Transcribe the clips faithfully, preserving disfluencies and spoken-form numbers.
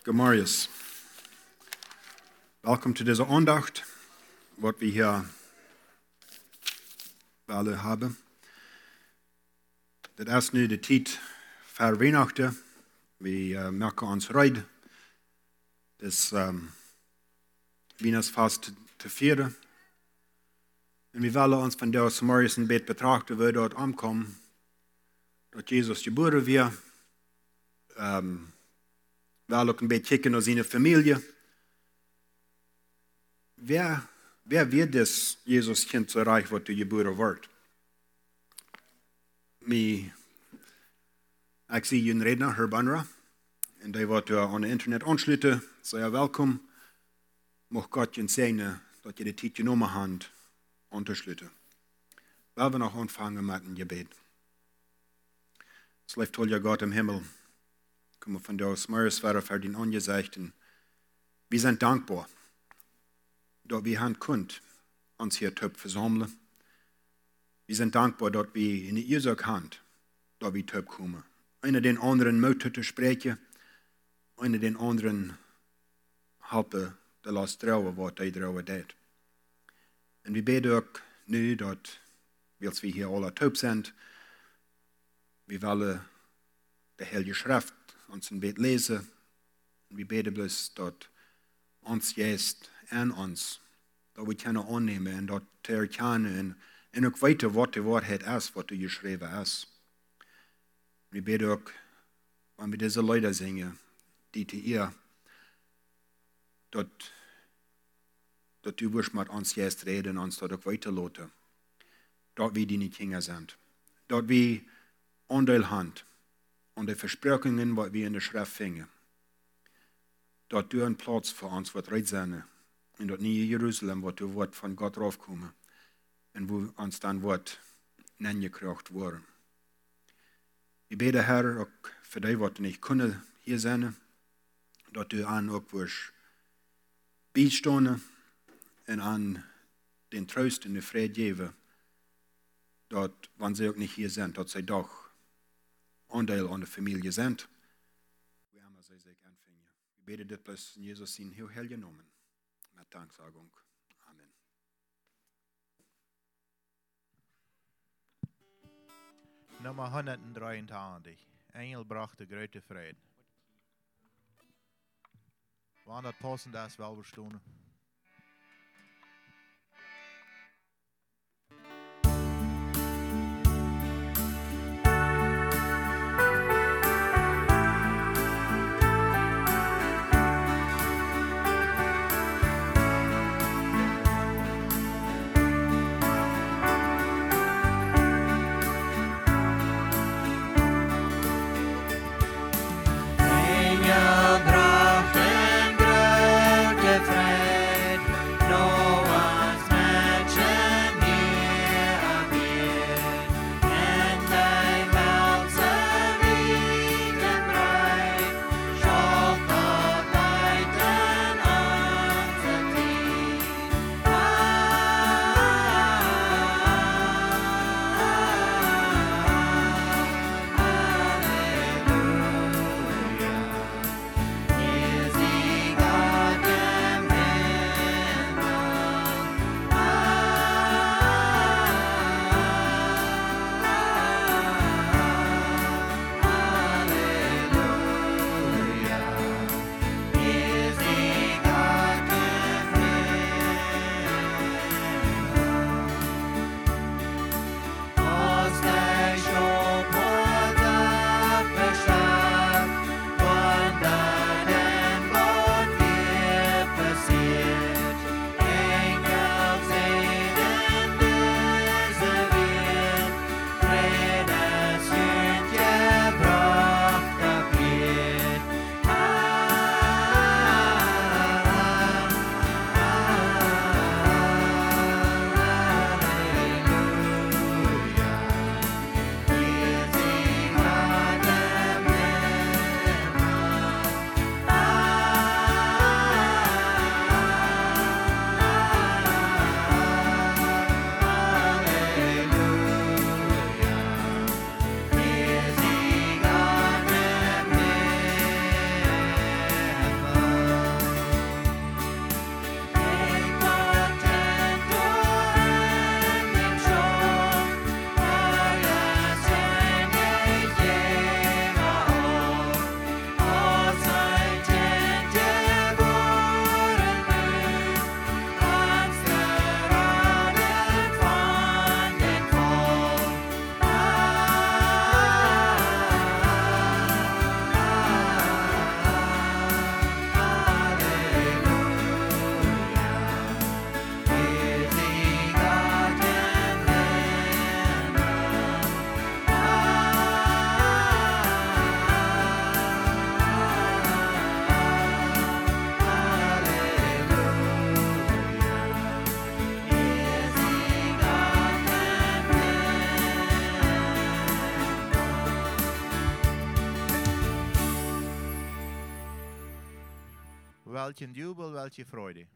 Gemarius. Welkom zu dieser Andacht, was wir hier alle haben. Das ist nu de tijd voor Weihnachten. Wir uh, merken ons rijden. Das um, Weihnachtsfest te vieren. Und wir wollen uns von der Gemarius in Bett betrachten, wo dort ankommen, dass Jesus geboren wird. Um, wir wollen auch ein bisschen kicken auf seine Familie. Wer, wer wird das Jesus-Kind so reich, was du geboren wird? Ich sehe einen Redner, Herr Banra, und der wird an das Internet anschließen. Sehr willkommen. Mag Gott Ihnen segnen, dass ihr die Zeit genommen habt, anzuschließen. Weil wir noch anfangen mit dem Gebet. Es läuft toll, ja Gott im Himmel. Kommen von der Gemarius weiter für den Angesagten. Wir sind dankbar, dass wir haben könnt, uns hier töp versammeln. Wir sind dankbar, dass wir in die Ursache haben, dass wir töp kommen. Einer den anderen Mut zu sprechen, einer den anderen helfen, der lasst trauen, was der trauen tät. Und wir beten auch nu, dass, als wir hier alle töp sind, wir wollen die Heilige Schrift uns in Bett lesen. Und wir beten bloß, dass uns jetzt an uns, dass wir können annehmen und dass wir erkennen und auch weiter, was die Wahrheit ist, was du geschrieben hast. Wir beten auch, wenn wir diese Leute singen, die zu ihr, dass, dass du wirst mit uns jetzt reden und uns dort auch weiterlassen, dass wir deine Kinder sind, dass wir Anteil haben an den Versprechungen, was wir in der Schrift finden, dass du einen Platz für uns wird recht sein, in das neue Jerusalem, wo du Wort von Gott raufkommen und wo uns dann Wort nenngekriegt worden. Ich bete, Herr, auch für die, was nicht können hier sein, dass du an auch wirst beistehen und an den Trost und den Frieden geben, dass, wenn sie auch nicht hier sind, dass sie doch Anteil an der Familie sind. Wir haben sie sich anfangen. Ich bete das bloß in Jesus in heel heilige Namen. Mit Danksagung. Amen. Nummer hundertdreiundzwanzig. Engel brachte große Frieden. Wann das passend ist, wel verstaan. Engel brachten grote vrede. welchen Jubel, welche Freude.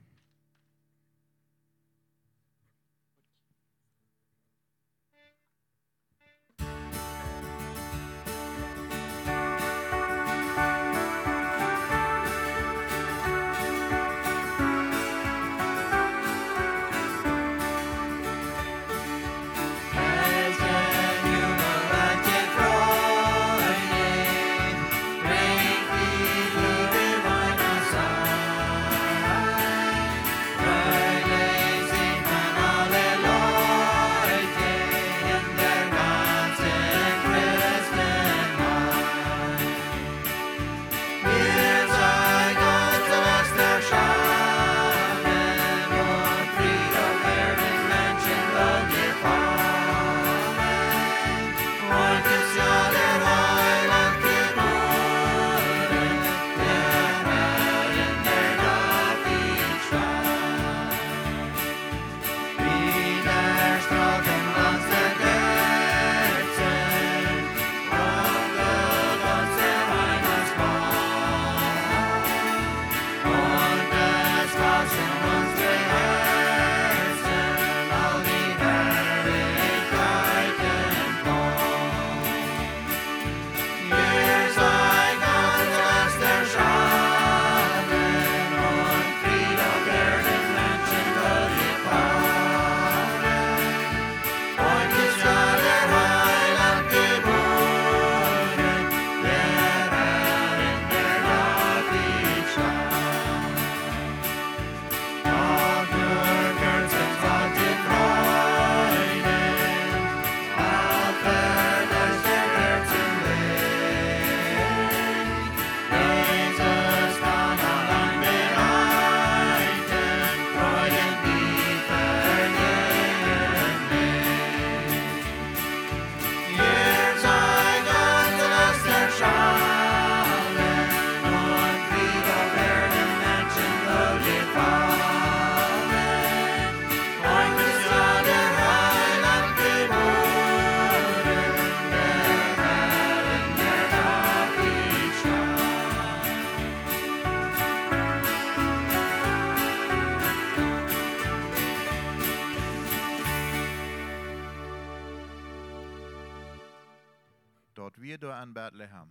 Dort wir da an Bethlehem.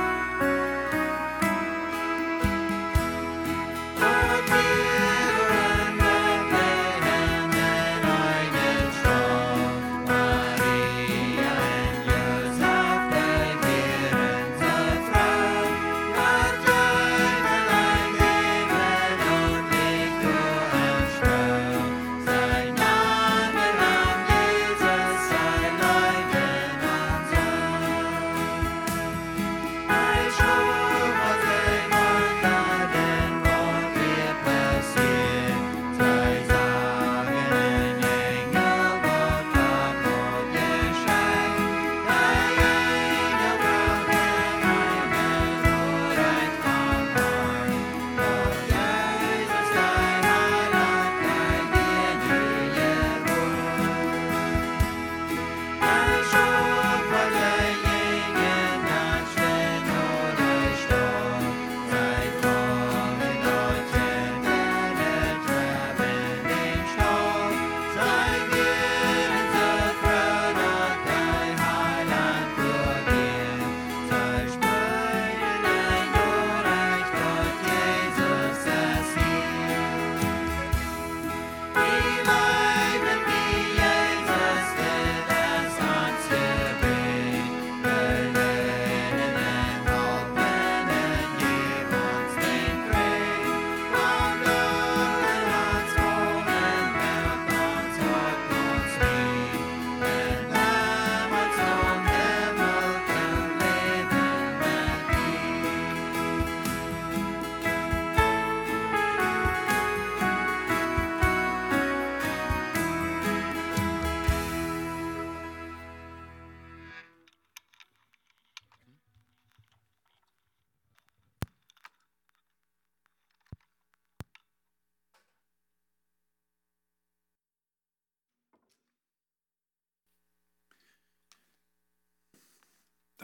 Dort wir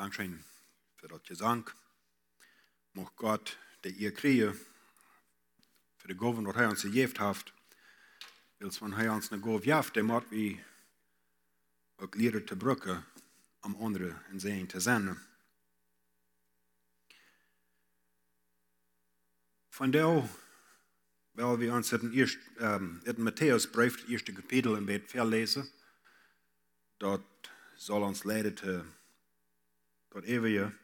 Dankeschön für das Gesang. Mocht Gott, der ihr kriege, für die Gaven, was er uns gegeben hat, wils van hij ons een gave jaft, dan moet we ook leren te gebruiken om anderen in zijn te zenden. Vandaar, weil wir uns in den ähm, Matthäusbrief, das erste Kapitel, im Bett verlesen, dort soll uns leiden zu dort ewige.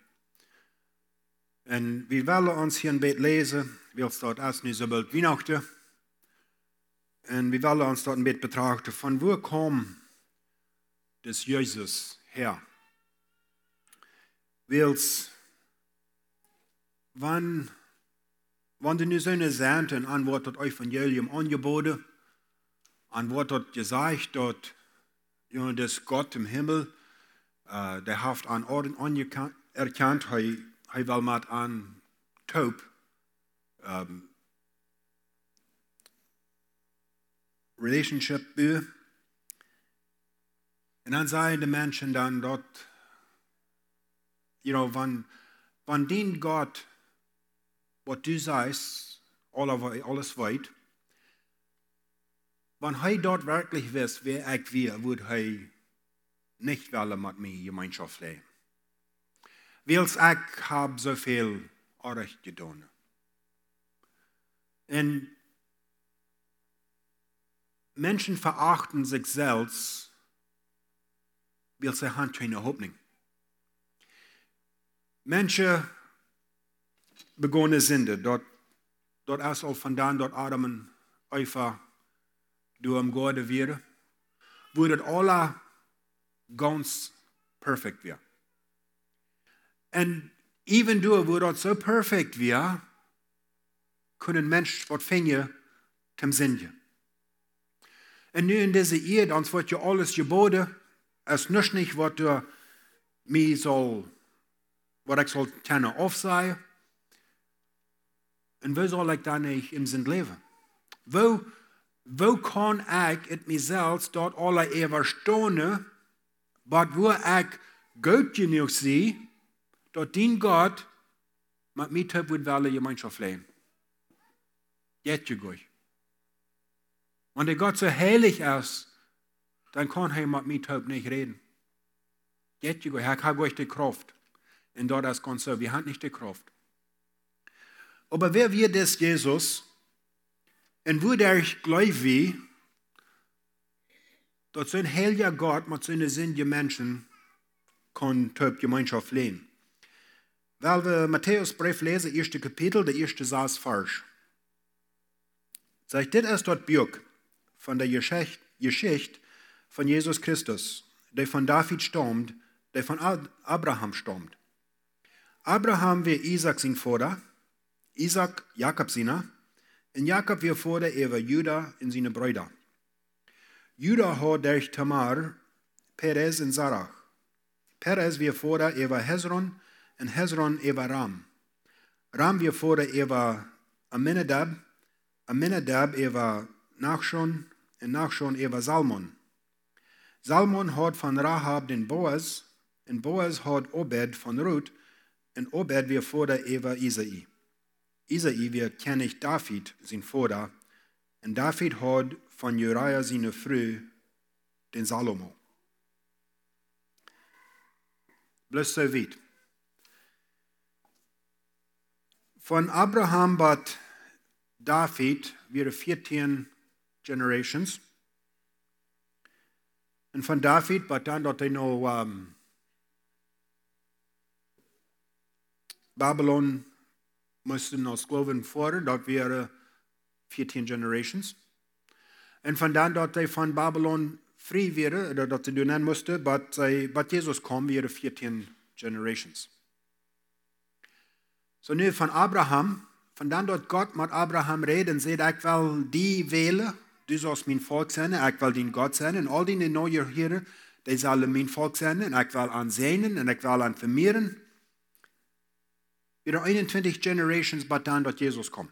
Und wir wollen uns hier im Bett lesen, weil es dort erst nicht so bald Weihnachten. Und wir wollen uns dort ein Bett betrachten, von wo kommt das Jesus her? Weil's, wann, wann die nu so eine Sente ein Antwort das Evangelium angeboten, Antwort das gesagt, dort, you know, das Gott im Himmel, uh, der hat an Orden anerkannt, er will mit an Taub, um, Relationship bü. Und dann sagen die Menschen dann dort, you know, wann, wann dient Gott, was du sagst, alles weit, wenn er dort wirklich weiß, wer ich will, würde er nicht wollen mit mir Gemeinschaft leben. Weil ich habe so viel Unrecht getan. Und Menschen verachten sich selbst, weil sie haben keine Hoffnung. Menschen begonnene Sünde, dort, dort ist auch von dann, dort Adam und Eva durch am Gott wäre, wo das alle ganz perfekt wäre. Und even durch, wo das so perfekt wäre, können Menschen was finden, zum Sünde. Und nun in dieser Ehe, uns wird ja alles geboten, es nicht nicht, was du mir soll, was ich soll gerne aufsehen. Und wo soll ich dann nicht im Sinn leben? Wo, wo kann ich in mir selbst dort alle überstehen, aber wo ich gut genug sehe, dort dient Gott, mit mir töp wird alle Gemeinschaft leben. Jetzt gut. Wenn der Gott so heilig ist, dann kann er mit mir töp nicht reden. Jetzt gut. Er hat euch die Kraft. Und dort ist ganz so, wir haben nicht die Kraft. Aber wer wird das Jesus? Und wo der ich glaube, dass so ein heiliger Gott mit so einer sündigen Menschen kann töp Gemeinschaft leben. Weil wir Matthäusbrief lesen, erste Kapitel, der erste Satz falsch. Sagt, das ist dort Bürg von der Geschichte, Geschichte von Jesus Christus, der von David stammt, der von Abraham stammt. Abraham war Isaac sein Vater, Isaac Jakob seiner, und Jakob war Vater über Juda und seine Brüder. Juda hat durch Tamar, Perez und Sarach. Perez war Vater über Hezron und Hezron über Ram. Ram war Vater über Aminadab, Aminadab über Nachschon und Nachschon über Salmon. Salmon hat von Rahab den Boaz, und Boaz hat Obed von Ruth, und Obed war Vater über Isai. Isai war König David, sein Vater, und David hat von Uriah seine Frau, den Salomo. Bloß so weit. Von Abraham bis David wären vierzehn Generations. Und von David bis dann dort noch um, Babylon mussten noch Sklaven vor, dort wären vierzehn Generations. Und von dann dort von Babylon frei wäre, oder dort sie nennen musste, bis Jesus kam, wären vierzehn Generations. So nu von Abraham, von dann dort Gott mit Abraham reden, sagt, ich will die wählen, du sollst mein Volk sein, ich will den Gott sein, und all die neue hier, die sollen mein Volk sein, und ich will ansehen, und ich will an vermehren. Wieder einundzwanzig Generations, bis dann dort Jesus kommt.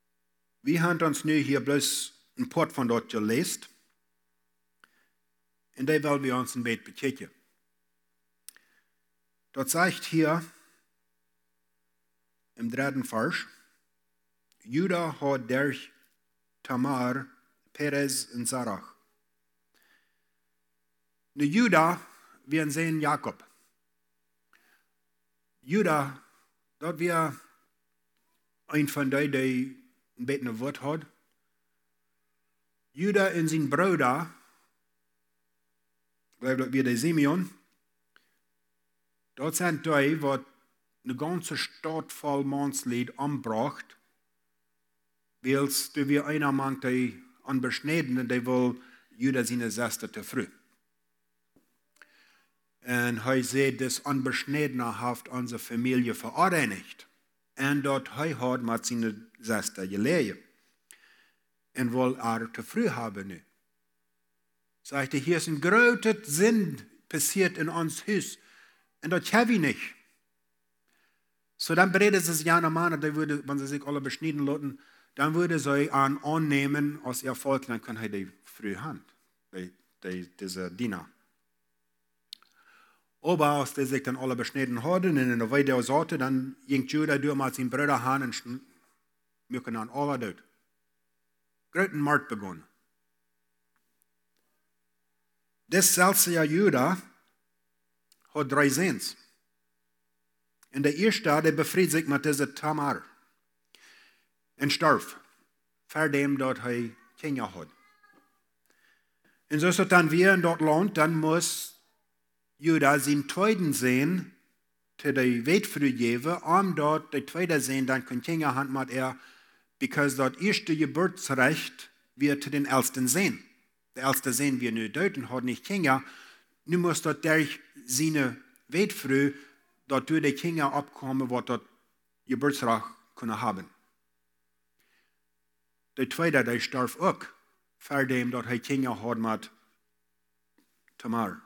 Wir haben uns nu hier bloß ein Port von dort gelesen. in der wollen wir uns ein Bett bekijken. Dort sagt hier im dritten Vers, Juda hat durch Tamar, Perez und Sarach. Ne Juda, wir sehen Jakob. Juda, dort wir ein von denen, der ein betende Wort hat. Juda und sein Bruder, ich glaube, wir der Simeon, dort sind die, die eine ganze Stadt voll Mannslied anbracht, weil du wir einer Mann, der anbeschneiden, der will Juda seine Schwester zu früh. Und er sieht, dass Anbeschnedener haft unsere Familie verordnet. Und dort er hat mit seiner Schwester gelehrt. Und will er zu früh haben. Nu. Sagte, hier ist ein großer Sinn passiert in uns Haus. Und das habe ich nicht. So dann bereden sie sich ja nochmal, wenn sie sich alle beschneiden lassen, dann würde sie an annehmen als ihr Volk, dann kann er die früh haben. Die, die, diese Diener. Aber als die sich dann alle beschnitten hatten und in der Weide sorte, dann ging Judah durch mit seinen Brüdern an und wir können dann alle dort. Großen Markt begonnen. Das selbe Jahr Judah hat drei Sehns. Und der erste, der befreit sich mit dieser Tamar. Und starb. Vor dem, dort er Kinder hat. Und so ist es dann wieder in dort Land, dann muss Judah seinen zweiten Sehn zu der Weitfrüh geben, um dort der zweite Sehn dann kann Kinder haben mit er, because dort erste Geburtsrecht wird zu den ältesten Sehn. Der älteste Sehn wir nur deuten, hat nicht Kinder. Nun muss dort durch seine Weitfrüh dort durch die Kinder abkommen, was dort Geburtsrecht können haben. Der zweite, der starb auch, vor dem dort er Kinder hat mit Tamar.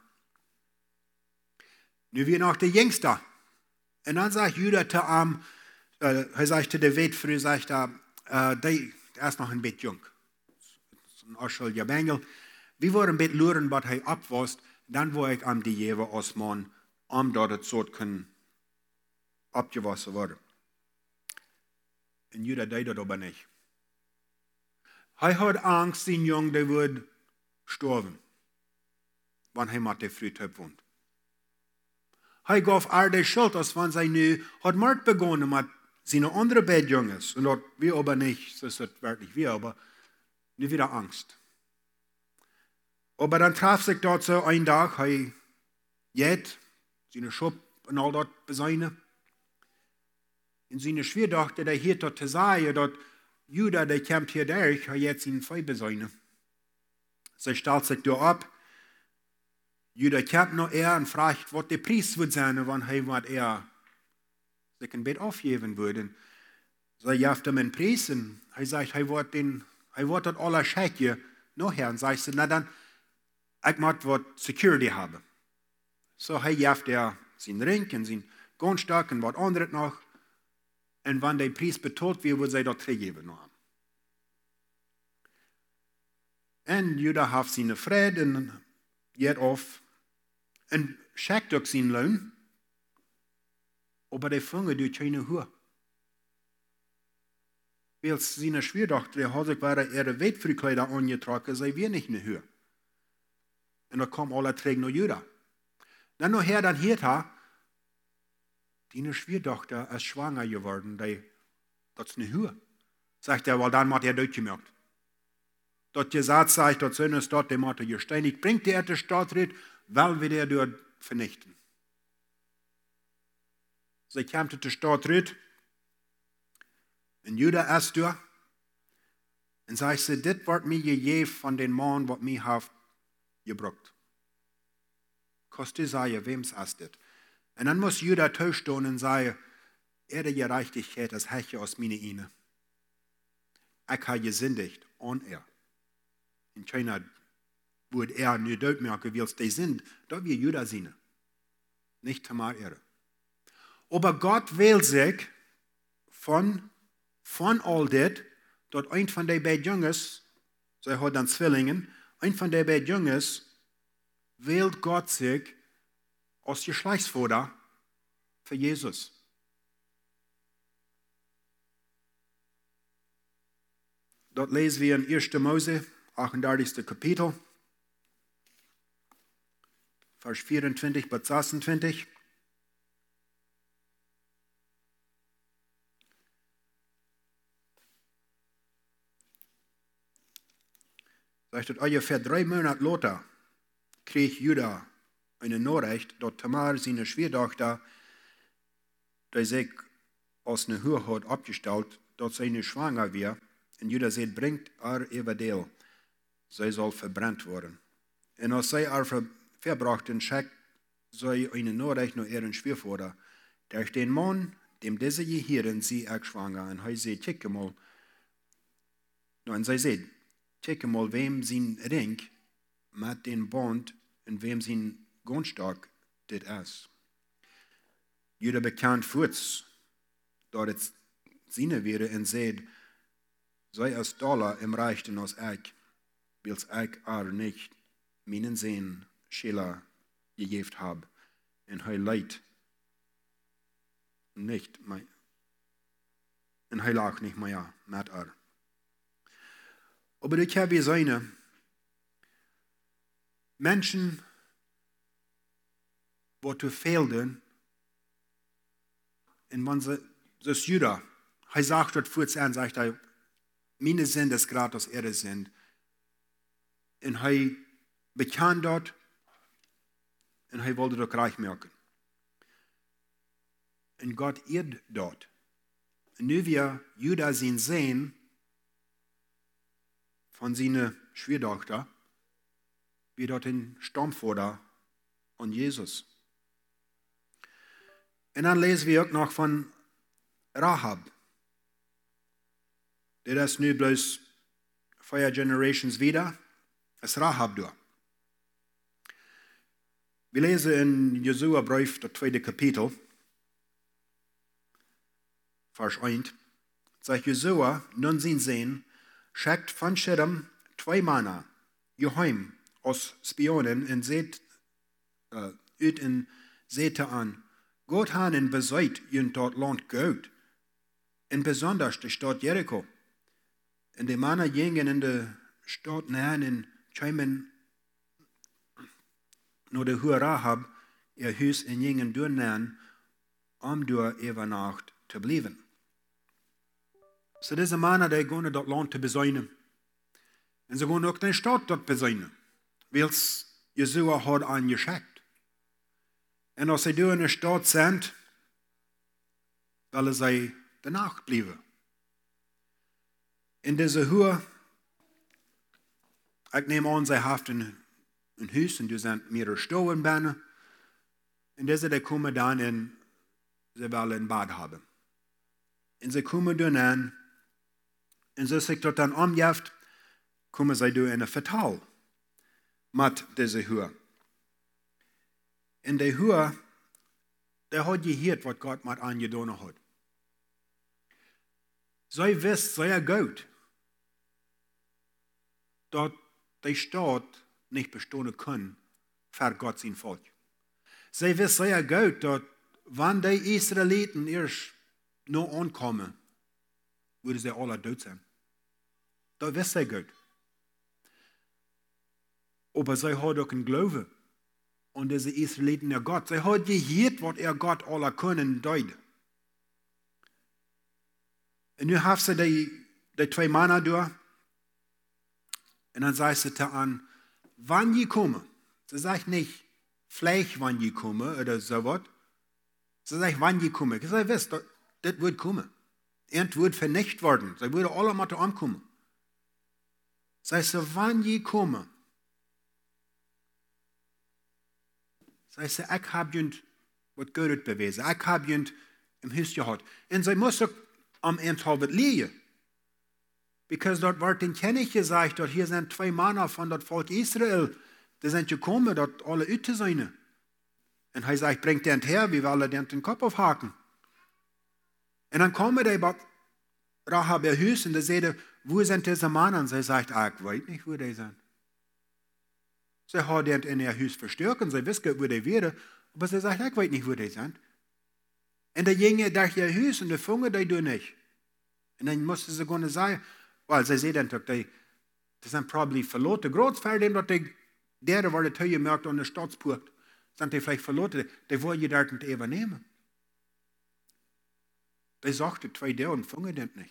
Nu wir noch der Jüngste. Und dann sagt Judah zu ihm, äh, er sagt zu der Weitfrüh, sagt er, äh, der, der ist noch ein bisschen jung. Ein unschuldiger Bengel. Wir wollen ein bisschen luren, was er abwasst, dann wo ich am die Jewe aus Mann, um dort so können abgewaschen werden. Und Judah deed das aber nicht. Er hat Angst, sein Jung, der wird sterben, wenn er mit der Frühtöp wohnt. Er gab er die Schuld, als wenn sie nu hat Mord begonnen mit seinen anderen Bettjunges. Und dort wir aber nicht, das ist wirklich wir, aber nicht wieder Angst. Aber dann traf sich dort so ein Tag, er jet, seine Schub und all dort beseine. In seine Schwierdachte, der hier dort zu sagen, dort Judah, der kämpft hier durch, er jetzt ihn voll beseine. Sie stellt sich dort ab. Judah kämpft noch er und fragt, was der Priester wird sein, wann er, was er sich ein Bett aufgeben würde. So jaft ihm ein Priester, und er sagt, er wird den, er wird das aller Schäke nachher. Und sagt sie, na dann, ich muss was Security haben. So er jaft er seinen Ring und seinen Grundstock und was anderes noch. Und wenn der Priester betont wird, wird er das zurückgeben noch. Und Judah hat seine Friede und geht auf. Und schickt auch seinen Lohn, aber der Funge durch keine Höhe. Weil seine Schwierdochter, der hat sich bei ihre Weitfrühkleider angetragen, sei wir nicht in der Höhe. Und da kommen alle Träger nach Judah. Dann nachher, dann hört er, die Schwierdochter ist schwanger geworden, die, das ist eine Höhe. Sagt er, weil dann hat er durchgemerkt. Dort gesagt, sagt, dort sind es dort, der Mutter gesteinigt, bringt die erste Stadtrit, weil wir der dort vernichten. Sie kam zu der Stadtrit, und Judah erst durch, und sagt sie, das wird mir gegeben von den Mann, was mir hat gebracht. Kostet sei, wem's erst das? Und dann muss Judah tauschen und sagen, er der Gerechtigkeit, das Heche aus meiner Ine. Ich habe gesündigt, und er. In China wurde er nur dort merken, wie es die sind, da wir Judah sind. Nicht Tamar Ehre. Aber Gott will sich von, von all das, dort ein von den beiden Jungs, sie hat dann Zwillingen, ein von den beiden Jungs wählt Gott sich als Geschlechtsvater für Jesus. Dort lesen wir in erster Mose, achtunddreißigsten Kapitel, Vers vierundzwanzig bis sechsundzwanzig. Sagt dort, ungefähr drei Monate later krieg Juda eine Nachricht, dass Tamar, seine Schwiegertochter, die sich aus einer Hure hat abgestellt, dass sie nicht schwanger wird. Und Juda sagt, bringt er Evadel, sie soll verbrannt werden. Und als sie er ver verbrachten, schickt sie eine Nachricht nach ihren Schwiegervater. Durch den Mann, dem diese Jehiren sie auch schwanger, und er sagt, check mal, und sie sagt, check mal, wem sein Ring mit dem Band und wem sein Grundstock das ist. Juda bekannt kurz, dort es seine wäre und sagt, sei als Dollar im Reichten als ich, wills ich er nicht meinen Sehen Schiller gegeben habe, und er leid nicht mehr, und er lag nicht mehr mit er. Aber das kann wie sein, Menschen, die zu fehlen, und man sagt, das ist Juda, er sagt dort vor zu sagt er, meine sind es gerade, dass er es sind. Und er bekannt dort, und er wollte dort reich merken. Und Gott irrt dort. Und nu wir Juda sehen sehen, von seiner Schwiegertochter, wie dort ein Stammvater und Jesus. Und dann lesen wir auch noch von Rahab. Der ist nu bloß vier Generations wieder, ist Rahab da. Wir lesen in Josua Brief, das zweite Kapitel, Vers eins. Sagt Josua, nun sind sehen, schickt von Schirm zwei Männer, geheim aus Spionen und seht, äh, ut in Sete an. Gott hat in beseut in dort Land Gott, und besonders die Stadt Jericho. Und die Männer gingen in der Stadt näher und kämen nur der Hure Rahab, ihr Haus und gingen durchnähen, um durch über Nacht zu bleiben. So diese Männer, die gehen dort Land zu besäunen. Und sie gehen auch die Stadt dort besäunen, weil es Jesua hat angeschickt. Und als sie durch in der Stadt sind, wollen sie danach bleiben. In dieser Höhe, ich nehme an, sie haben ein Haus und die sind mehrere Stolen bei. Und diese, die kommen dann in, sie wollen ein Bad haben. Und sie kommen dann an, und sie sich dort dann umgeht, kommen sie durch eine Vertal mit dieser Höhe. In der Höhe, der hat gehört, was Gott mit angetan hat. Sie wisst sehr gut, dass der Staat nicht bestehen kann für Gott sein Volk. Sie wissen sehr gut, dass wenn die Israeliten erst noch ankommen, würden sie alle tot sein. Das wissen sie gut. Aber sie haben auch einen Glauben an diese Israeliten der Gott. Sie haben gehört, was er Gott alle können deuten. Und nu haben sie die, die zwei Männer durch. Und dann sagt sie an, wann die kommen. Sie sagt nicht, vielleicht wann die kommen oder so was. Sie sagt, wann die kommen. Sie sagt, wisst, das, das wird kommen. Er wird vernichtet werden. Sie würden alle mal ankommen. Sie sagt, wann die kommen. Sie sagt, ich habe ihnen was Gutes bewiesen. Ich habe ihnen im Haus gehabt. Und sie müssen am Ende halbet liegen. Because dort wird den König gesagt, dass hier sind zwei Männer von das Volk Israel, die sind gekommen, dort alle Üte sein. Und er sagt, bringt den her, wir wollen den Kopf aufhaken. Und dann kommen die bei Rahab ihr Haus und die sagt, wo sind diese Männer? Und sie sagt, ah, ich weiß nicht, wo die sind. Sie haben den in ihr Haus verstärken, sie wissen, wo die wäre, aber sie sagt, ich weiß nicht, wo die sind. Und der Junge durch ihr Haus und die Funge, die tun nicht. Und dann musste sie gerne sagen, weil sie sehen dann, die, die sind probably verloren, gerade für den, dass die, der, war der Teuer merkt an der Stadtspurt, sind die vielleicht verloren, die wollen die dort nicht übernehmen. Die sagte, zwei der und fangen den nicht.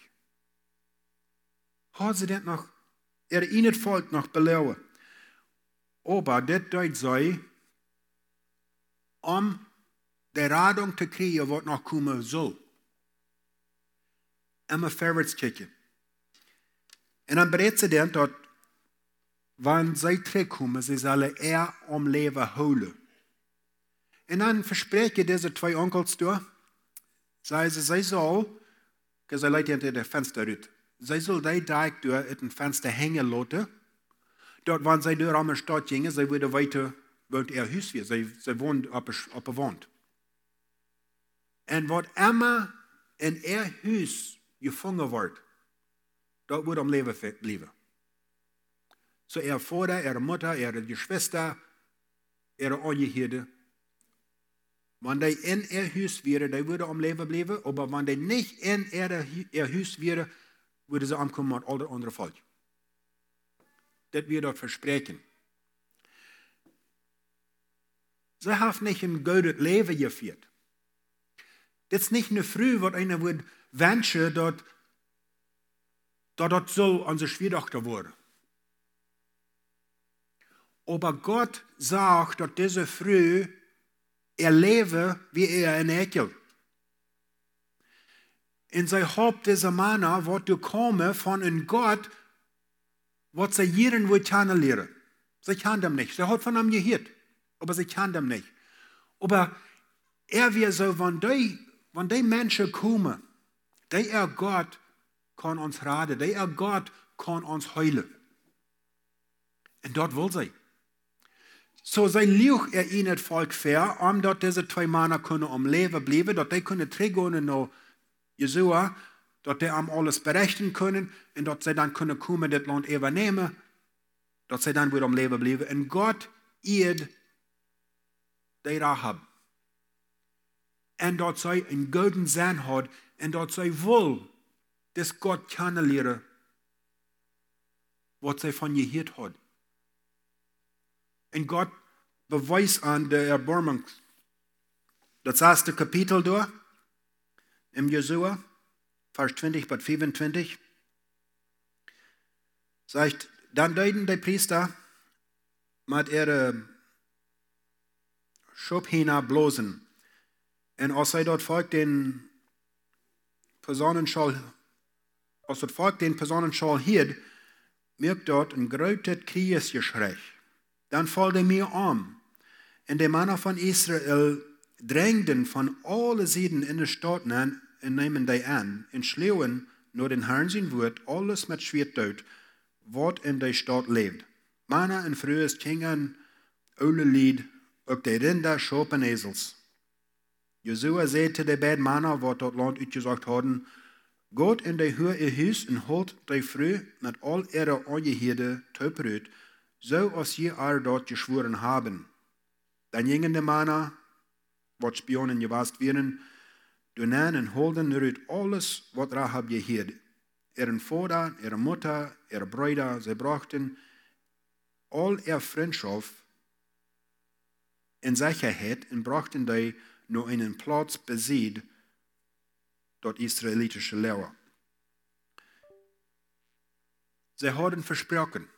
Haben sie das noch, er ihnen Volk noch belehren. Aber das deut sei, um die Radung zu kriegen, was noch kommen soll. Immer vorwärts kicken. Und dann berät sie dann, dass, wenn sie zurückkommen, sie sollen eher um Leben holen. Und dann versprechen diese zwei Onkels da, sagen sie, sie soll, dass sie Leute hinter das Fenster rüt, sie soll die Tag durch in das Fenster hängen lassen, dort, wenn sie durch am Stadt gingen, sie würden weiter, wohnt ihr Haus wieder, sie, sie wohnt auf der Wand. Und was immer in ihr Haus gefangen wird, dort wird am Leben bleiben. So ihr Vater, ihre Mutter, ihre Geschwister, ihre Angehörige, wenn die in ihr Haus wären, die würden am Leben bleiben, aber wenn die nicht in ihr, ihr Haus wären, würden sie ankommen mit all anderen Volk. Das wird dort versprechen. Sie haben nicht ein gutes Leben geführt. Das ist nicht nur früh, was einer wird wünschen, dass das so an sich schwieriger wurde. Aber Gott sagt, dass diese früh er lebe wie er ein Ekel. Und sie haben diese Männer, was du komme von einem Gott, was sie jeden wohl kennenlernen. Sie kennen dem nicht. Sie hat von ihm gehört, aber sie kennen dem nicht. Aber er wird so, wenn die, wenn die Menschen kommen, der Gott kann uns raten, der Gott kann uns heilen. Und dort will sie. So sie liegt er ihnen das Volk fair, um dass diese zwei Männer können am Leben bleiben, dass die können zurückgehen nach Jesua, dass die am alles berichten können und dass sie dann können kommen, das Land übernehmen, dass sie dann wieder am Leben bleiben. Und Gott ihrt die Rahab. Und dass sie einen guten Sinn hat und dass sie will, dass Gott kennenlernen, was sie von gehört hat. Und Gott beweist an der Erbarmung. Das erste Kapitel da, im Jesua, Vers zwanzig bis fünfundzwanzig, sagt, dann deuten die Priester mit ihren Schubhähner bloßen. Und als sie dort folgt den Personenschall, als dort folgt den Personenschall hielt, merkt dort ein größtes Kriegsgeschrei. Dann folgte mir um. Und die Männer von Israel drängten von allen Seiten in die Stadt und nehmen die an, und schleuen nur den Herrn sein Wort, alles mit Schwert dort, was in der Stadt lebt. Männer und frühes Kindern, alle Lied, auch die Rinder, Schapen, Esels. Josua sagte die beiden Männer, was dort Land ausgesagt hatten, Gott in die Höhe ihr Haus und holt die früh mit all ihrer Angehörige töprüt, so als je alle dort geschworen haben. Dann gingen die Männer, was Spionen gewast werden, dunen und holden rüt alles, was Rahab gehört. Ihren Vater, ihre Mutter, ihre Brüder, sie brachten all ihre Freundschaft in Sicherheit und brachten die nur einen Platz besiegt, dort israelitische Lehrer. Sie haben versprochen,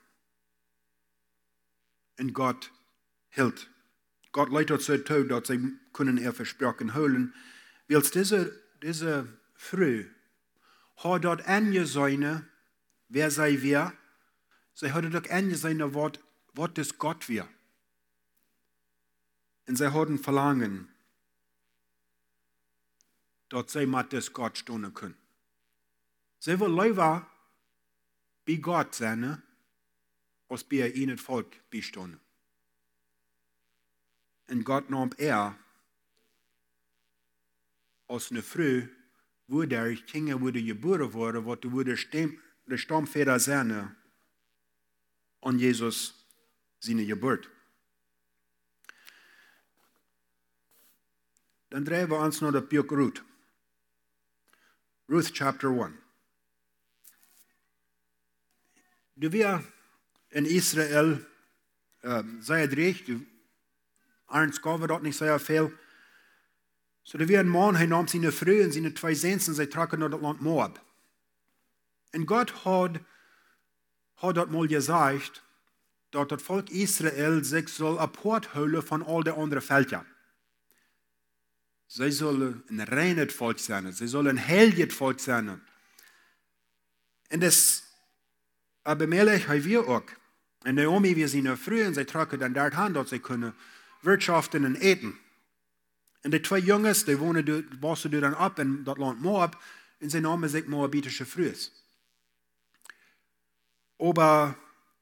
und Gott hielt. Gott leitet so zu, dass sie können ihr Versprechen holen. Weil diese, diese Früh hat dort angesehen, wer sei wir. Sie hat dort angesehen, was, was das Gott wir. Und sie hatten Verlangen, dass sie mit das Gott stehen können. Sie will lieber bei Gott sein, als bei ihnen Volk bestehen. Und Gott nahm er als eine Frau, wo der Kinder wurde geboren wurde, wo der Stammväter sein an Jesus seine Geburt. Dann drehen wir uns noch das Buch Ruth. Ruth chapter one. Du wir in Israel, äh, sei es recht, du eins gaven dort nicht sehr viel. So du wir ein Mann, er nahm seine Frau und seine zwei Söhne und sie tragen nach das Land Moab. Und Gott hat, hat dort mal gesagt, dass das Volk Israel sich soll apart holen von all den anderen Völkern. Sie sollen ein reines Volk sein, sie sollen ein heiliges Volk sein. Und das Abimelech haben wir auch. Und Naomi, wir sind früh und sie tragen dann dort hin, dass sie können wirtschaften und eten. Und die zwei Jungs, die wohnen, die wassen dann ab in das Land Moab und sie nahmen sich moabitische Frühes. Aber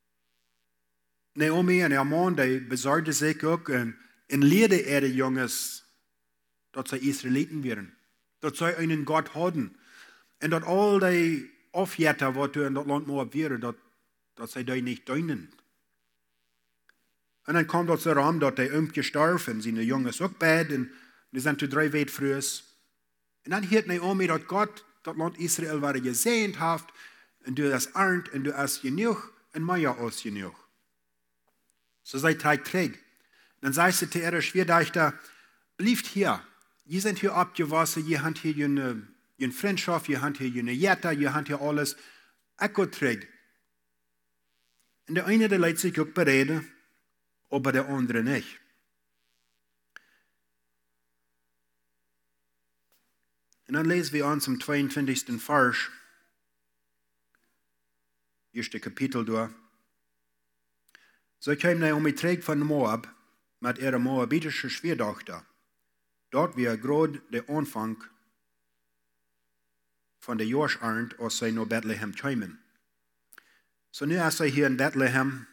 Naomi und ihr Mann, die besorgten sich auch und lehrten ihre Jungs, dass sie Israeliten wären. Dass sie einen Gott hatten. Und dass all die Aufjäter, die in das Land Moab wären, dass, dass sie die nicht dienen. Und dann kam das daran, dass die Ömke gestorben, seine Jungs auch beide, und die sind zu drei weit frühes. Und dann hört Naomi, dass Gott das Land Israel war gesehnt hat, und du hast arnt, und du hast genug, und Maja hast genug. So sei Tag träg. Dann sagst du zu ihrer Schwerdichter, bleibt hier. Ihr seid hier abgewaschen, ihr habt hier eine, eine Freundschaft, ihr habt hier eine Jetta, ihr habt hier alles. Echo träg. Und der eine, der lässt sich auch bereden, aber der andere nicht. Und dann lesen wir uns im zweiundzwanzigsten Vers, erste Kapitel durch. So kam Naomi träg von Moab mit ihrer moabitischen Schwertochter. Dort war gerade der Anfang von der Jahresernte, als sie nach Bethlehem kamen. So nun ist sie hier in Bethlehem.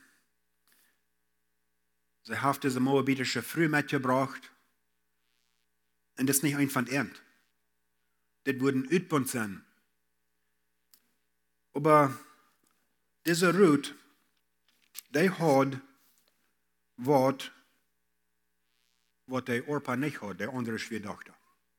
Sie haben diese moabitische Früh mitgebracht. Und das ist nicht einfach Ernte. Das würden Utbund sein. Aber diese Ruth, die hat was, was der Orpa nicht hat, der andere Schwertochter.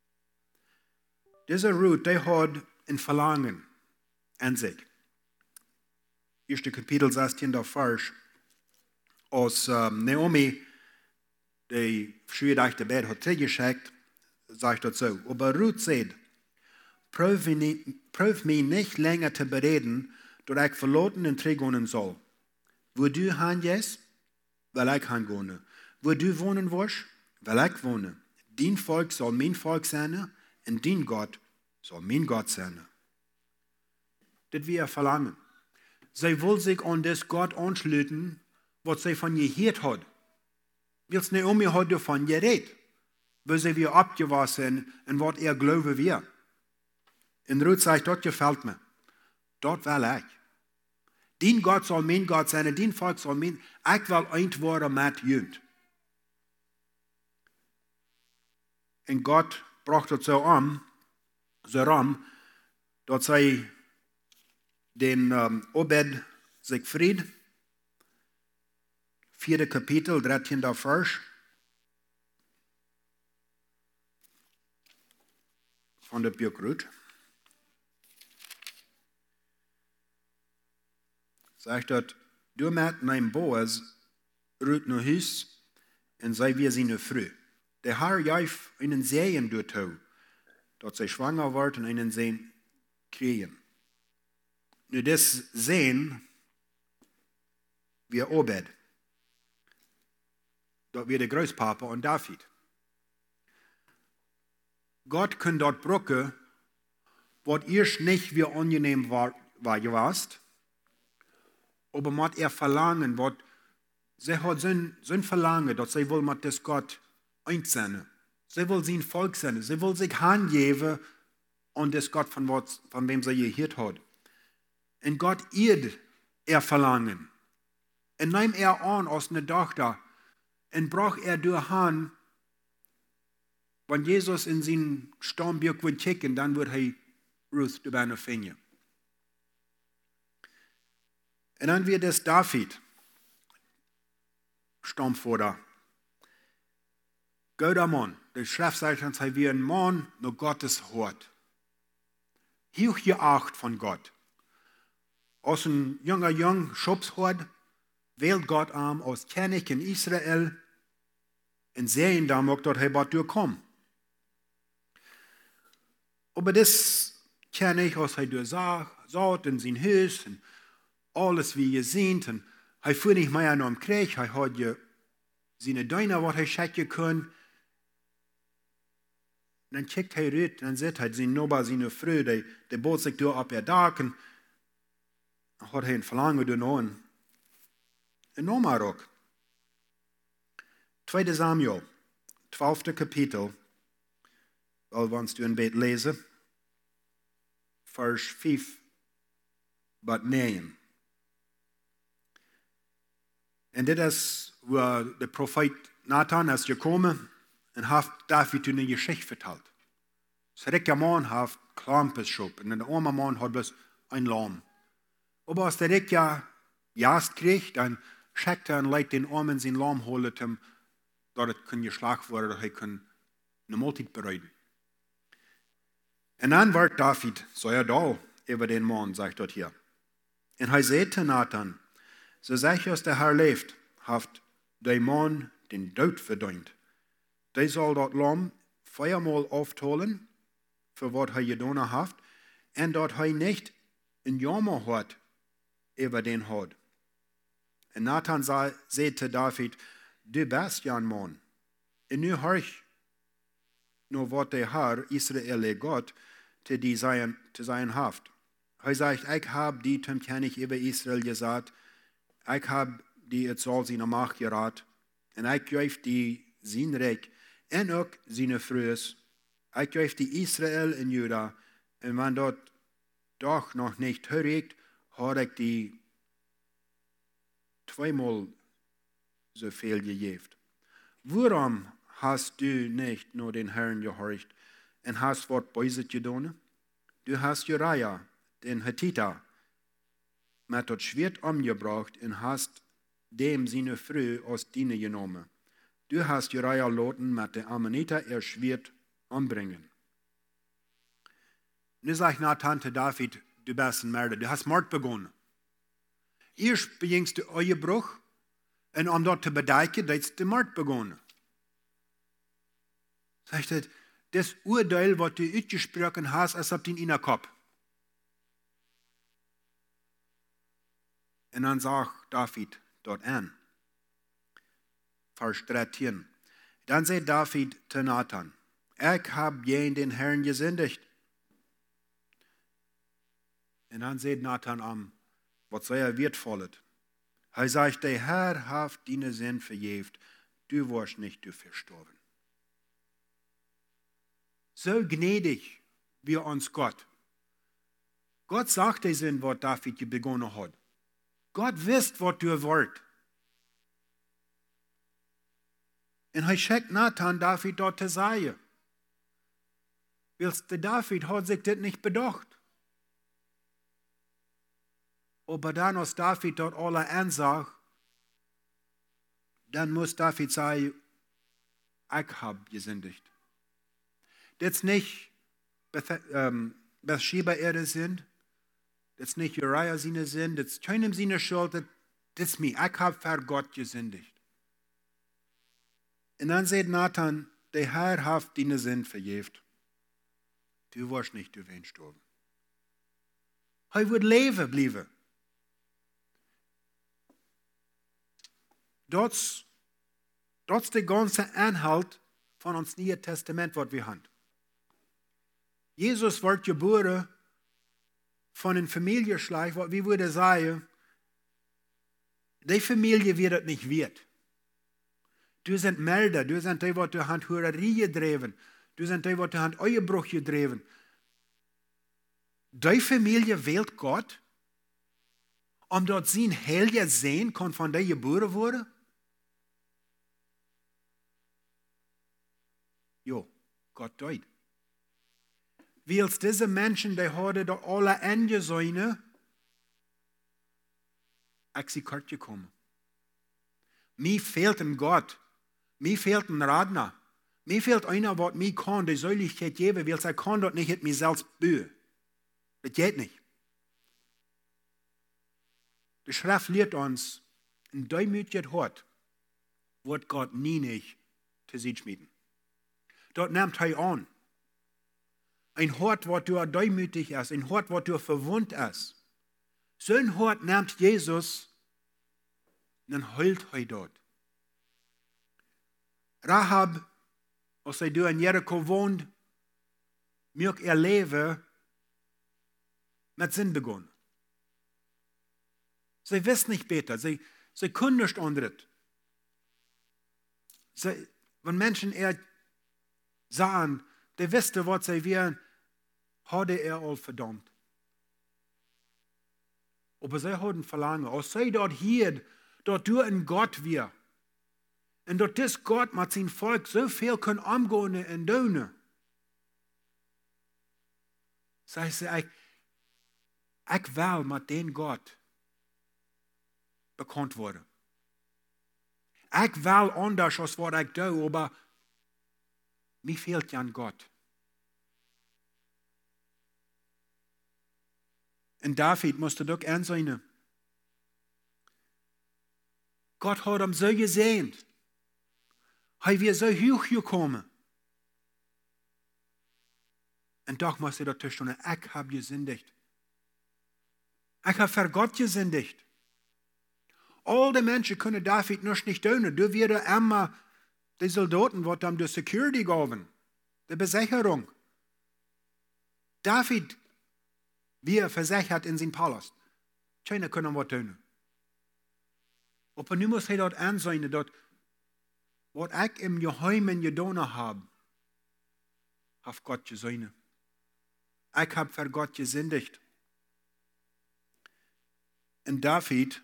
Diese Ruth, die hat ein Verlangen an sich. Erste Kapitel sechzehnter Vers. Als ähm, Naomi die Schwertochter Bett hat zugeschickt, sagt das so. Aber Ruth sagt, prüf mich nicht länger zu bereden, dass ich verloren in Trägungen soll. Wo du hingehst, will ich hingehen. Wo du wohnen wirst, will ich wohnen. Dein Volk soll mein Volk sein, und dein Gott soll mein Gott sein. Das wir verlangen. Sie will sich an das Gott anschließen, was sie von ihr gehört hat. Als Naomi hat davon geredet, wo sie wir abgewaschen und was ihr Glaube wir. Und Ruth sagt, das gefällt mir. Dort will ich. Dein Gott soll mein Gott sein, dein Volk soll mein, ich will antworten mit Jünd. Und Gott brachte es so an, so ran, dass sie den ähm, Obed sich fried, vierte Kapitel, dreizehnter Vers, von der Buch Ruth. Sagt dort, du mit mein Boas, Ruth no Hus, und sei wir seine Früh. Der Herr jaif einen Sehen dort, dass sie schwanger wird und einen Sehen kriegen. Nur das Sehen, wir Obed. Dort wir der Großpapa und David. Gott kann dort brücken, was erst nicht wie angenehm war, war gewast, aber mit er verlangen, was sie hat so ein, so ein Verlangen, dass sie will mit das Gott eins sein. Sie will sein Volk sein. Sie will sich hingeben an das Gott, von, was, von wem sie gehört hat. Und Gott irrt er Verlangen. Und nimmt er an als eine Tochter und brach er durch Han, wenn Jesus in seinen Stammbuch wird kicken, dann wird er Ruth dabei finden. Und dann wird es David. stamvoorder. Gouder Mann, de Schrift sagt uns, hij wie ein Mann nur Gottes Hort. Hoch geacht von Gott. Als ein junger Jung Schubshort wählt Gott am aus König in Israel und sehen damals, dass er bald durchkommt. Aber das kenne ich, als er durchsagt in sein Haus und alles wie ihr seht. Und er fuhr nicht mehr noch im Krieg, er hat ja seine Däune, was er schicken können. Und dann kickt er rüt, dann sieht er sein Noba, seine Frau, die, die boot sich durch ab ihr Dach. Und dann hat er ein Verlangen durch noch ein enormer Rock. Zweiter Samuel, zwölfte Kapitel, weil wir uns du ein Bett lesen, Vers fünf, bis neun. Und das ist, wo der Prophet Nathan ist gekommen und hat David eine Geschichte vertellt. Der reiche Mann hat Klampes schub und der arme Mann hat bloß ein Lamm. Aber als der reiche Jast kriegt, dann schickt er und legt den Armen sein Lamm holen, dass es geschlagen werden, dass er eine Mahlzeit bereiten. Und dann wird David sehr da über den Mann, sagt dort hier. Und er sagte Nathan, so sicher als der Herr lebt, hat der Mann den Tod verdient. Der soll dort Lamm viermal aufholen, für was er getan hat, und dort er nicht ein Jammer hat über den hat. Und Nathan sagte David, du bist ja ein Mann. Und nu hörch nur was der Herr, Israel, Gott, zu die sein, zu sein haft. Er sagt, ich habe die zum König über Israel gesagt, ich habe die es soll seine Macht gerat, und ich gebe die sein Reich, und auch seine Frühes. Ich gebe die Israel in Juda, und wenn dort doch noch nicht hört, habe ich die zweimal so viel gegeben. Warum hast du nicht nur den Herrn gehorcht und hast was Böses getan? Du hast Uriah, den Hethiter, mit das Schwert umgebracht und hast dem seine Frau aus Diener genommen. Du hast Uriah Loten mit der Ammoniter ihr Schwert umbringen. Nu sagt Nathan zu David, du bist ein Mörder, du hast Mord begonnen. Erst begingst du euer Bruch, und um dort zu bedecken, hast du Mord begonnen. Sagt er, das Urteil, was du ausgesprochen hast, ist auf den Innerkopf. Und dann sagt David dort an, Vers dreizehn. Dann sagt David zu Nathan, ich habe jen den Herrn gesündigt. Und dann sagt Nathan am, was sehr wertvolles. Er sagt, der Herr hat deine Sinn verjährt, du warst nicht du verstorben. So gnädig wie uns Gott. Gott sagt den Sinn, was David begonnen hat. Gott wisst, was du wollt. Und er schickt Nathan, David dort zu sagen. Weil David hat sich das nicht bedacht. Aber dann, als David dort alle ansagt, dann muss David sagen, ich habe gesündigt. Das nicht ähm, Bathsheba ihre sind, das nicht Uriah seine sind, das ist keinem seine Schuld, das ist mir, ich habe für Gott gesündigt. Und dann sagt Nathan, der Herr hat deine Sinn verjährt. Du warst nicht du wen gestorben. Er wird leben bleiben. Das ist der ganze Inhalt von uns Neuen Testament, was wir haben. Jesus wird geboren von einem Familienschleich, was wir würden sagen, die Familie wird es nicht wert. Du sind Mörder, du sind die, die du hast Hurerie gedreven, du sind die, die du hast Ehebruch gedreven. Die Familie wählt Gott, um dort sein Heilige sehen kann, von der geboren wurde. Jo, Gott deut. Wie als diese Menschen, die heute da alle angesehen, ich sie kort gekommen. Mir fehlt ein Gott. Mir fehlt ein Radner. Mir fehlt einer, was mir kann, die Säuligkeit geben, weil ich kann dort nicht mit mir selbst bühen. Das geht nicht. Die Schrift lehrt uns, ein demütiges Hort wird Gott nie nicht zu sich schmieden. Dort nimmt er an. Ein Hort, was du demütig ist, ein Hort, was du verwundt ist. So ein Hort nimmt Jesus, dann heult er dort. Rahab, als sie in Jericho wohnt, mögt ihr Leben mit Sinn begonnen. Sie wissen nicht besser, sie, sie können nicht anderes. Sie, wenn Menschen eher sahen, die wussten, was sie wären, hatte er all verdammt. Aber sie hatten Verlangen, als sie dort hier, dort du ein Gott wir. Und dort ist Gott mit seinem Volk so viel können umgehen und tun. Sei sie, ich, ich will mit dem Gott bekannt worden. Ich will anders als was ich tue, aber mir fehlt ja ein Gott. Und David musste doch einsehen. Gott hat ihm so gesehen. Er wird so hoch gekommen. Und doch musste er dort stehen, ich habe gesündigt. Ich habe für Gott gesündigt. All die Menschen können David noch nicht tun. Du wirst immer die Soldaten, die ihm die Security gaben, die Besicherung. David, wie er versichert in seinem Palast. Keiner kann was tun. Aber nun muss er dort ansehen, dass was ich im Geheimen getan habe, hat Gott gesehen. Ich habe für Gott gesündigt. Und David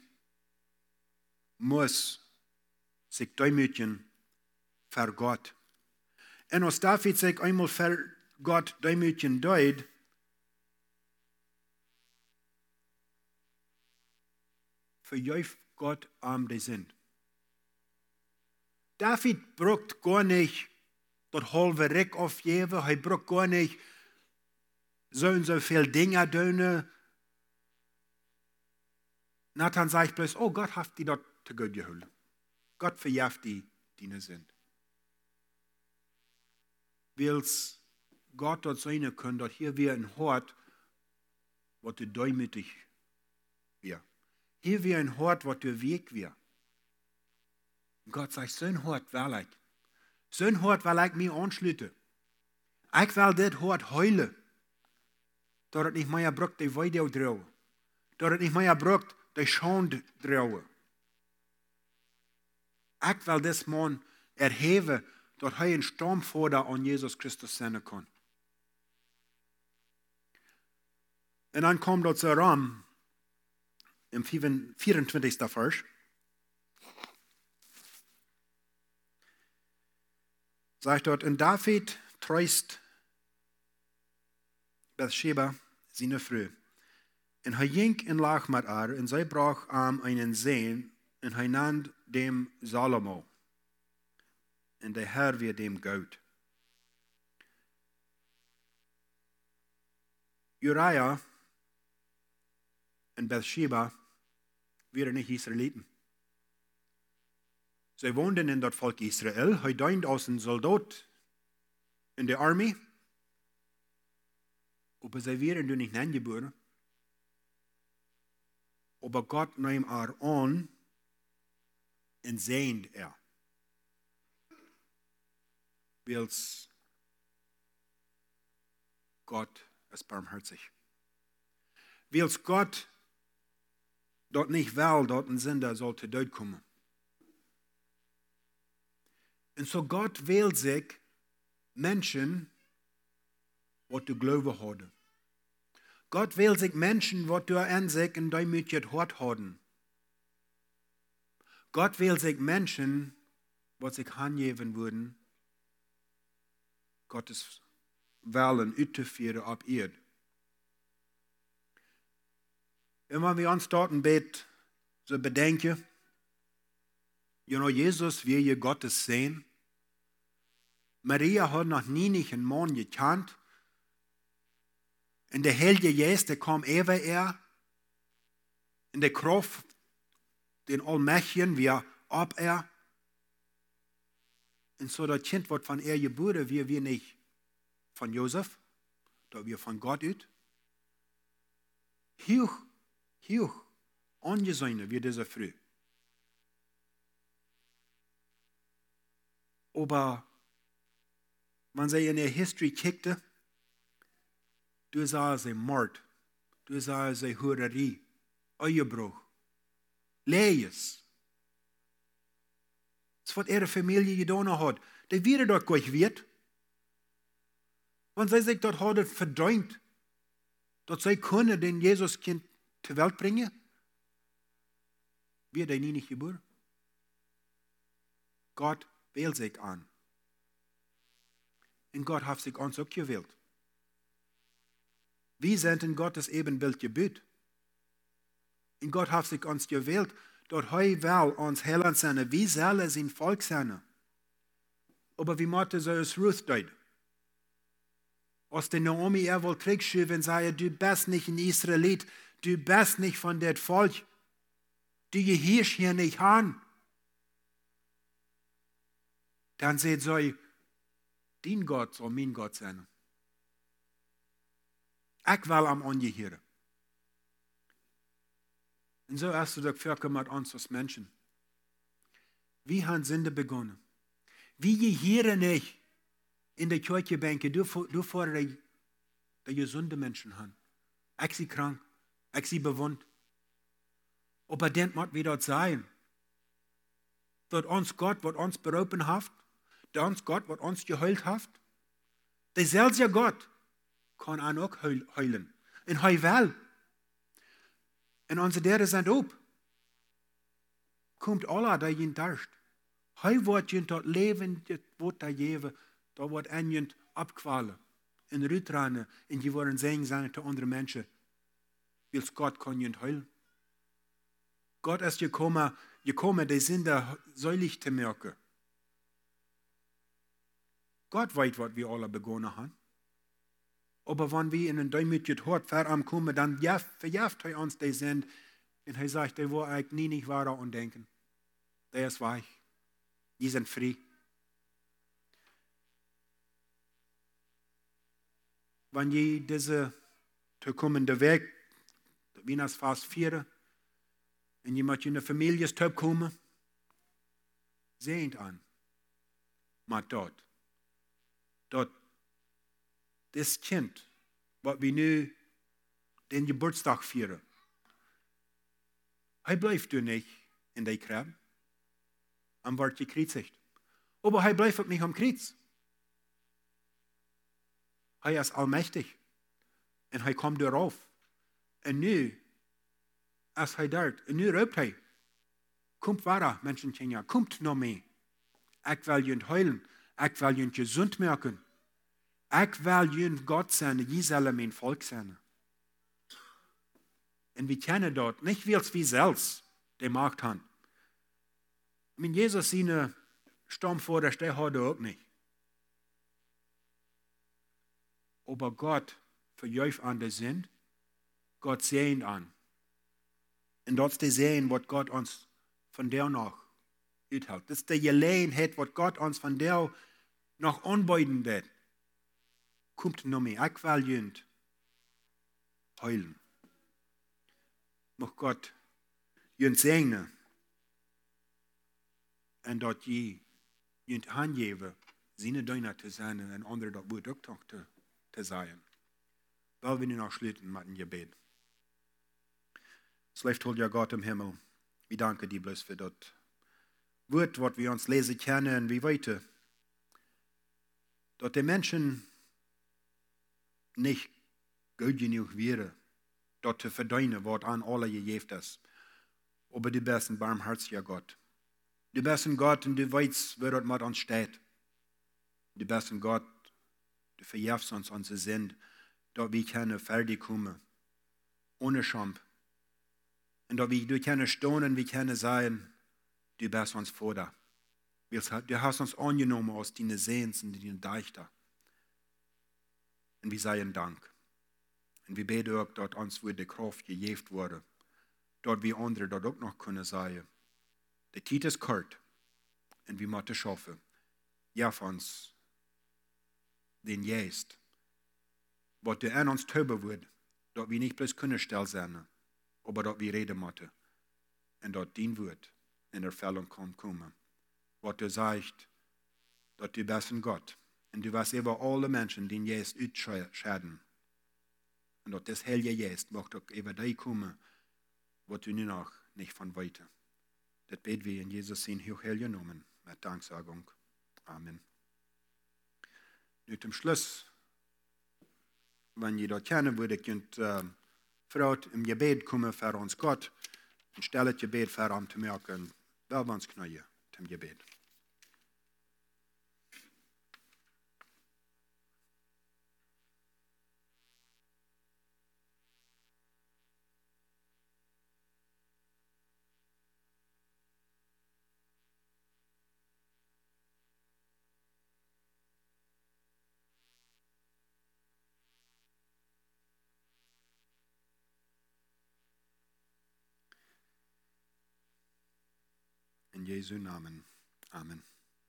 muss sich demütigen für Gott. Und als David sich einmal für Gott demütigen deut, verjäuft Gott am die sind. David braucht gar nicht das halbe Reck aufgeben, er braucht gar nicht so und so viele Dinge tun. Nathan sagt bloß, oh Gott hat die dort zu Gott geholt. Gott verjährt die, die nicht sind. Weil's Gott dort sein können, dort hier wir ein Hort, was du demütig wir. Hier wir ein Hort, was du weg wir. Gott sagt, so ein Hort will ich. So ein Hort will ich mich anschließen. Ich will das Hort heulen. Dat het niet meer brukt die weide drauen. Dat het niet meer brukt die schande drauen. Ik wil dit man erheben, dat hij een stamvader aan Jesus Christus zijn kan. En dan komt dat zo ram, im vierentwintigsten vers. Sagt dort, en David treust Bathsheba, seine Frau. En hij ging en lag met haar, en zij bracht aan einen Seen, en hij nannte dem Salomo. En de Herr wird dem Gott. Uriah en Bathsheba waren nicht Israeliten. Sie woonden in dat Volk Israel. Hij diente als een soldaat in der Armee. Aber sie waren du nicht neingeboren. Aber Gott nahm er an und sehnt er. Weil's Gott ist barmherzig. Weil's Gott dort nicht will, dort ein Sünder sollte dort kommen. Und so Gott wählt sich Menschen, was du Glaube haben. Gott wählt sich Menschen, was du an sich in dein Mütchen Hort haben. Gott wählt sich Menschen, was sich angeben würden, Gottes Wellen auszuführen auf Erde. Immer wir uns dort ein Bett so bedenken, you know, Jesus will je Gottes sehen. Maria hat noch nie nicht einen Mann gekannt. Und der Heilige Geist, der kam über er. In der Kraft, den Allmächtigen, wie er ab er. Und so das Kind wird von er geboren, wie wir nicht von Josef, da wir von Gott ut. Hoch, hoch, angesehen wie diese Früh. Aber wenn sie in der History kickte, du sah sie Mord, du sah sie Hurerie, Ehebruch, Leyes. Das, was ihre Familie getan hat, die wieder dort gleich wird. Wenn sie sich dort hat verdrängt, dass sie können den Jesuskind zur Welt bringen, wird er nie nicht geboren. Gott wählt sich an. Und Gott hat sich uns auch gewählt. Wir sind in Gottes Ebenbild gebaut. Und Gott hat sich uns gewählt, dort heu will uns heilen sein, wie soll er sein Volk sein. Aber wie macht er so als Ruth deuten? Als die Naomi er wohl zurückschieben und sagen, du bist nicht ein Israelit, du bist nicht von dem Volk, du gehörst hier nicht an. Dann sagt sie, dein Gott soll mein Gott sein. Ich will am angehören. Und so hast du doch vorgekommen mit uns als Menschen. Wie haben Sünde begonnen? Wie gehören nicht in der Kirchebänke, du, du vor die, die gesunde Menschen haben. Ich sie krank, ich sie bewohnt. Aber dann muss wir dort sein. Dort uns Gott, was uns berufen hat, der uns Gott, was uns geheult hat. Der selbe Gott kann auch heulen. Und heu will. Und unsere Dere sind ob. Kommt alle, da ihn tarscht. Heu wird ihn dort leben, wird da jewe, da wird ein abqualen. In Rütrane, und die wollen sagen, sein zu anderen Menschen. Wils Gott kann ihn heulen. Gott ist gekommen, gekommen, die sind da säulig zu merken. Gott weiß, was wir alle begonnen haben. Aber wenn wir in ein demütiges Hort kommen, dann verjagt er uns die sind. Und er sagt, der war eigentlich nie nicht wahrer und denken. Der ist weich. Die sind frei. Wenn je diese zu kommende Weg, wie das Vers vier, und jemand in der Familie ist kommen, sehend an. Mal dort. Dort. Das Kind, was wir nu den Geburtstag feiern, er bleibt du nicht in der Krab, am wird gekreuzigt. Aber er bleibt nicht am Kreuz. Er ist allmächtig. Und er kommt darauf. Und nu, als er dort, und nu ruft er, kommt weiter, Menschenkinder, kommt noch mehr. Ich will ihn heulen, ich will ihn gesund machen. Ich will ihn Gott sein, ich soll mein Volk sein. Und wir kennen dort, nicht wie wir selbst die Macht haben. Ich meine, Jesus seine Stamm vor der Stelle hat er auch nicht. Aber Gott verjäuft an der Sinn, Gott sehnt an. Und dort ist der Sehen, was Gott uns von der noch uthält. Das ist der Gelegenheit, was Gott uns von der noch anbieten wird. Kommt noch mehr. Ich will jünd heulen. Mag Gott jünd segnen. Und dort je jünd angeben, seine Döner zu sein und andere dort wird auch zu, zu sein. Weil wir noch schließen mit dem Gebet. Es läuft ja Gott im Himmel. Wir danken dir bloß für das Wort, was wir uns lesen können, wie weiter. Dass die Menschen nicht gut genug wären, dort zu verdienen, was an alle gegeben ist. Aber du bist ein barmherziger Gott. Du bist ein Gott und du weißt, wer dort mit uns steht. Du bist ein Gott, du verjährst uns unsere Sinn, dass wir können fertig kommen, ohne Scham. Und dass wir, du können stehen und wir können sagen, du bist uns Vater. Du hast uns angenommen aus deinen Sehens und deinen Deichter. Und wir seien Dank. Und wir beten auch, dass uns die Kraft gegeben wurde, dass wir andere dort auch noch können sagen, der Tiet ist kort und wir müssen schaffen. Ja, von uns den Geist, was du an uns töben wird, dass wir nicht bloß können still sein, aber dass wir reden müssen und dass dein Wort in Erfüllung kann kommen. Was du sagst, dass du bist ein Gott und du wirst über alle Menschen den Geist ausscheiden. Und dass das Heilige Geist macht auch über dich kommen, was du nur noch nicht von weiter. Das beten wir in Jesus in hochheiligen Namen mit Danksagung. Amen. Nun zum Schluss, wenn ihr das kennen würdet, könnt äh, Frau im Gebet kommen für uns Gott und stellt Gebet für uns zu merken, wer wir uns knäuen zum Gebet. In Jesu Namen. Amen.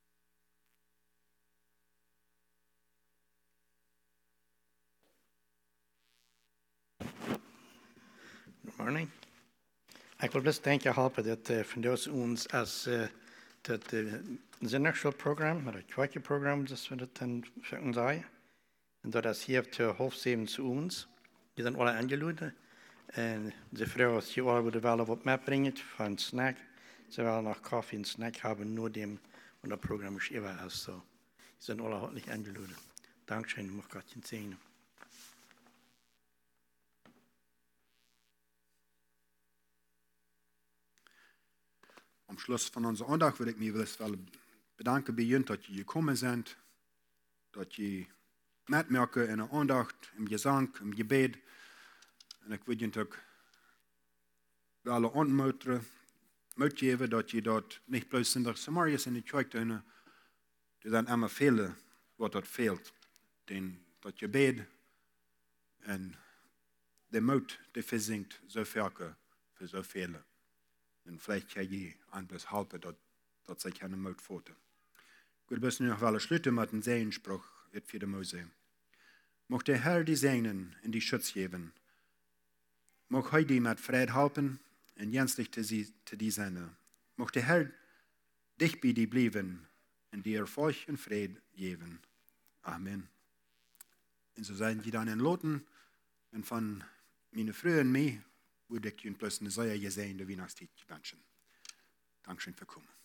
Good morning. Ik wil best denken helpen dat uh, van ons ons als uh, dat uh, zinnerschool program, maar het kwakje program, dat we dat dan voor ons zijn. En dat is hier te half zeven zu ons. Die zijn alle aangeladen. En de vrouw als je alle willen wat meebrengen van snack. Ze willen nog koffie en snack hebben, nur dem, und das Programm ist immer ist so. Sie sind alle herzlich eingeladen. Dankeschön, mag Gott Ihnen segnen. Am Schluss von unserer Andacht würde ich mich bedanken bei Ihnen, dass Sie gekommen sind, dass Sie mitmerken in der Andacht, im Gesang, im Gebet. Und ich würde Ihnen auch alle anmuntern, mitgeben, dass Sie dort nicht bloß in der Samarias in die Kirche tun, die dann immer fehlen, was dort fehlt. Denn das Gebet und der Mut, der versinkt, so viel für so viele. Und vielleicht kann je anders helfen, dass, dass sie keine Mut foten. Gut, wir müssen noch wel schließen mit dem Segenspruch für die Mose. Mag der Herr die segnen und die Schutz geben. Mag heute mit Frieden helfen und jenslich zu die sein. Mag der Herr dich bei dir bleiben und dir Erfolg und Frieden geben. Amen. Und so seien die dann in Loten und von meinen früheren mir, würde ich Ihnen bloß eine sehr gesegnete Weihnachtszeit wünschen. Dankeschön für Kommen.